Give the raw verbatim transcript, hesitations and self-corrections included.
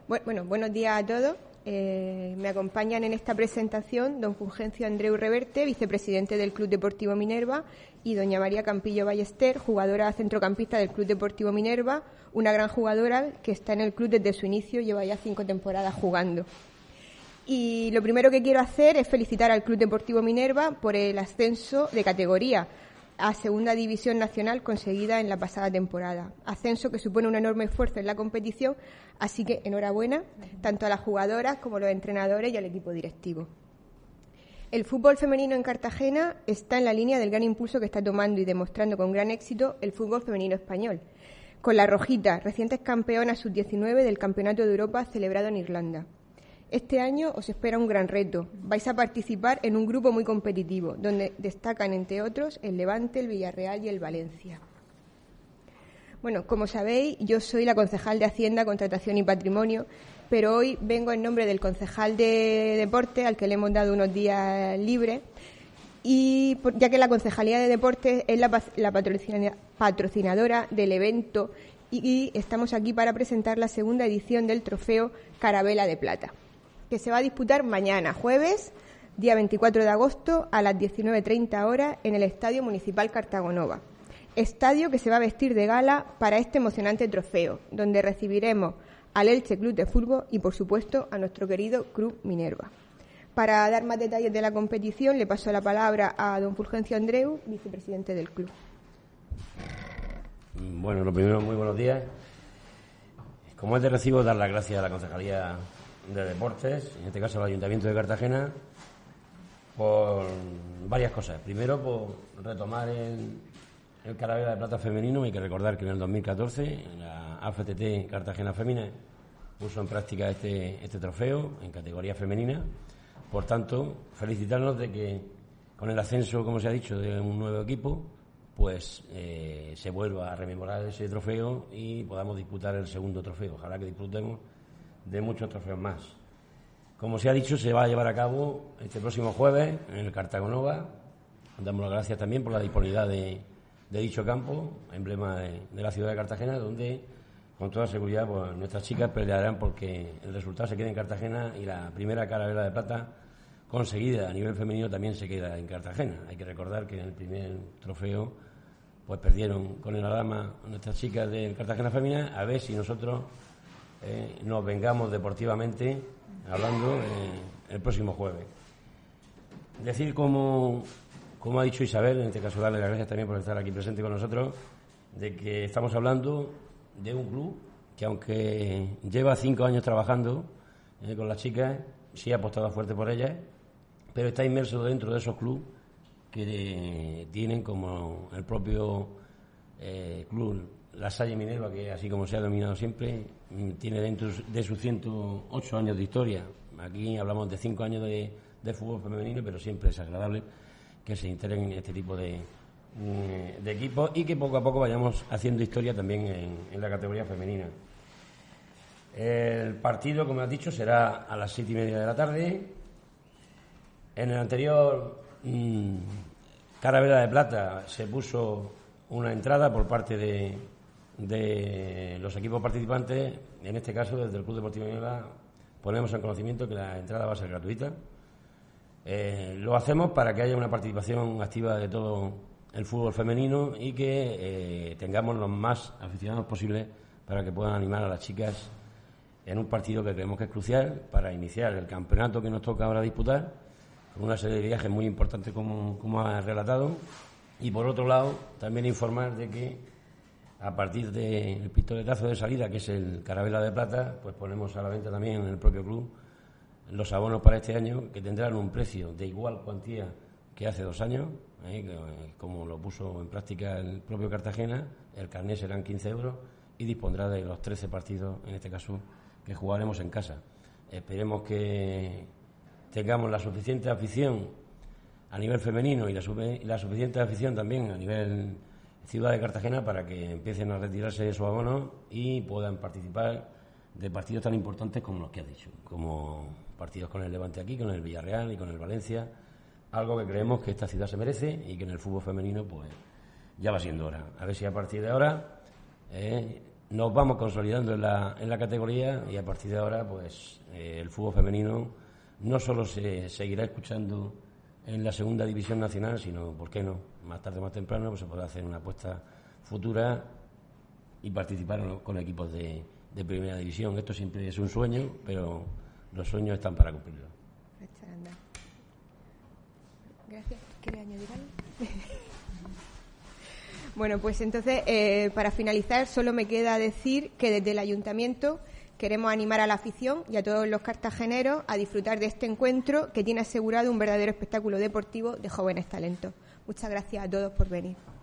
Bueno, buenos días a todos. Eh, me acompañan en esta presentación don Fulgencio Andreu Reverte, vicepresidente del Club Deportivo Minerva, y doña María Campillo Ballester, jugadora centrocampista del Club Deportivo Minerva, una gran jugadora que está en el club desde su inicio, lleva ya cinco temporadas jugando. Y lo primero que quiero hacer es felicitar al Club Deportivo Minerva por el ascenso de categoría a Segunda División Nacional conseguida en la pasada temporada. Ascenso que supone un enorme esfuerzo en la competición, así que enhorabuena tanto a las jugadoras como a los entrenadores y al equipo directivo. El fútbol femenino en Cartagena está en la línea del gran impulso que está tomando y demostrando con gran éxito el fútbol femenino español, con las rojitas, recientes campeonas sub diecinueve del Campeonato de Europa celebrado en Irlanda. Este año os espera un gran reto. Vais a participar en un grupo muy competitivo, donde destacan, entre otros, el Levante, el Villarreal y el Valencia. Bueno, como sabéis, yo soy la concejal de Hacienda, Contratación y Patrimonio, pero hoy vengo en nombre del concejal de Deporte, al que le hemos dado unos días libres, y por, ya que la Concejalía de Deportes es la, la patrocina, patrocinadora del evento y, y estamos aquí para presentar la segunda edición del trofeo Carabela de Plata, que se va a disputar mañana, jueves, día veinticuatro de agosto, a las diecinueve treinta horas, en el Estadio Municipal Cartagonova. Estadio que se va a vestir de gala para este emocionante trofeo, donde recibiremos al Elche Club de Fútbol y, por supuesto, a nuestro querido Club Minerva. Para dar más detalles de la competición, le paso la palabra a don Fulgencio Andreu, vicepresidente del club. Bueno, lo primero, muy buenos días. Como es de recibo, dar las gracias a la Concejalía de Deportes, en este caso al Ayuntamiento de Cartagena, por varias cosas. Primero, por retomar el, el Carabela de Plata femenino. Hay que recordar que en el dos mil catorce la A F T T Cartagena Femina puso en práctica este, este trofeo en categoría femenina. Por tanto, felicitarnos de que con el ascenso, como se ha dicho, de un nuevo equipo, pues eh, se vuelva a rememorar ese trofeo y podamos disputar el segundo trofeo. Ojalá que disfrutemos de muchos trofeos más. Como se ha dicho, se va a llevar a cabo este próximo jueves en el Cartagonova. Damos las gracias también por la disponibilidad de, de dicho campo, emblema de, de la ciudad de Cartagena, donde con toda seguridad pues, nuestras chicas pelearán porque el resultado se quede en Cartagena y la primera Carabela de Plata conseguida a nivel femenino también se queda en Cartagena. Hay que recordar que en el primer trofeo pues perdieron con el Adama nuestras chicas del Cartagena Femina. A ver si nosotros Eh, nos vengamos deportivamente hablando eh, el próximo jueves. Decir, como, como ha dicho Isabel, en este caso darle las gracias también por estar aquí presente con nosotros, de que estamos hablando de un club que, aunque lleva cinco años trabajando eh, con las chicas, sí ha apostado fuerte por ellas, pero está inmerso dentro de esos clubes que eh, tienen como el propio eh, club La Salle Minerva, que así como se ha denominado siempre, tiene dentro de sus ciento ocho años de historia. Aquí hablamos de cinco años de, de fútbol femenino, pero siempre es agradable que se integren en este tipo de, de equipos y que poco a poco vayamos haciendo historia también en, en la categoría femenina. El partido, como has dicho, será a las siete y media de la tarde. En el anterior mmm, Carabela de Plata se puso una entrada por parte de de los equipos participantes. En este caso, desde el Club Deportivo Minerva ponemos en conocimiento que la entrada va a ser gratuita. Eh, lo hacemos para que haya una participación activa de todo el fútbol femenino y que eh, tengamos los más aficionados posibles para que puedan animar a las chicas en un partido que creemos que es crucial para iniciar el campeonato que nos toca ahora disputar, con una serie de viajes muy importantes como, como ha relatado. Y por otro lado, también informar de que a partir del pistoletazo de salida, que es el Carabela de Plata, pues ponemos a la venta también en el propio club los abonos para este año, que tendrán un precio de igual cuantía que hace dos años, ¿eh? como lo puso en práctica el propio Cartagena. El carné serán quince euros y dispondrá de los trece partidos, en este caso, que jugaremos en casa. Esperemos que tengamos la suficiente afición a nivel femenino y la, la suficiente afición también a nivel ciudad de Cartagena para que empiecen a retirarse esos abonos y puedan participar de partidos tan importantes como los que has dicho, como partidos con el Levante aquí, con el Villarreal y con el Valencia, algo que creemos que esta ciudad se merece y que en el fútbol femenino pues ya va siendo hora. A ver si a partir de ahora eh, nos vamos consolidando en la, en la categoría y a partir de ahora pues eh, el fútbol femenino no solo se seguirá escuchando en la segunda división nacional, sino, ¿por qué no?, más tarde o más temprano pues se podrá hacer una apuesta futura y participar con equipos de, de primera división. Esto siempre es un sueño, pero los sueños están para cumplirlos. Gracias. ¿Quieres añadir algo? Bueno, pues entonces, eh, para finalizar, solo me queda decir que desde el Ayuntamiento queremos animar a la afición y a todos los cartageneros a disfrutar de este encuentro que tiene asegurado un verdadero espectáculo deportivo de jóvenes talentos. Muchas gracias a todos por venir.